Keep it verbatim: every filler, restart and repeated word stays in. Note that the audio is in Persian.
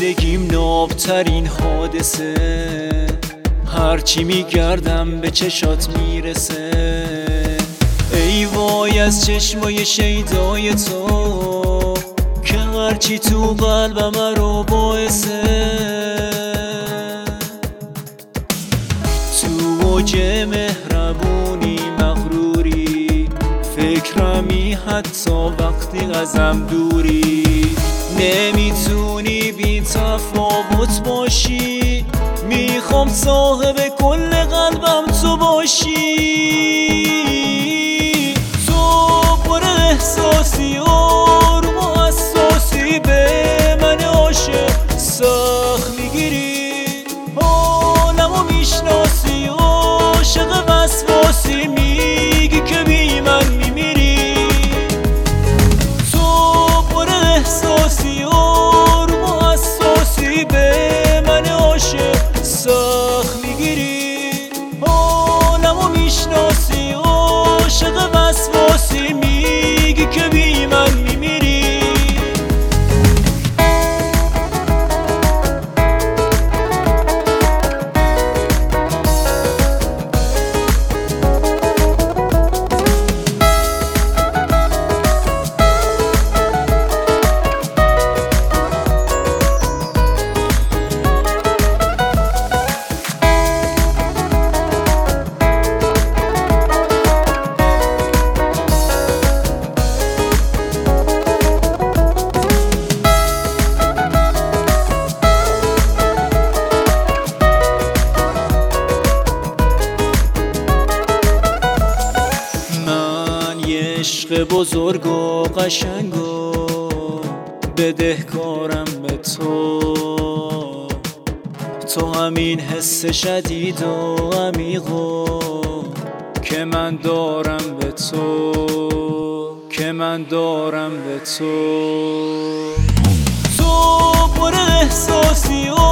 زندگیم نابترین حادثه، هرچی میگردم به چشات میرسه. ای وای از چشمای شیدای تو که هرچی تو قلبم رو باعثه. تو موج مهربونی مغروری، فکرمی حتی وقتی ازم دوری. نمیتونی بی تفاوت باشی، میخوام صاحب کل قلبم تو باشی. تو پر احساسی آروم و حساسی، به من عاشق سخت میگیری. حالمو میشناسی، عاشق وسواسی، میگی که بی من میمیری. تو پر احساسی آروم و حساسی، به من عاشق سخت میگیری. حالمو میشناسی، عاشق وسواسی، میگی که بی من میمیری. عشق بزرگ و قشنگ و بدهکارم به تو. تو همین حس شدید و عمیق و که من دارم به تو، که من دارم به تو. تو پر احساسی و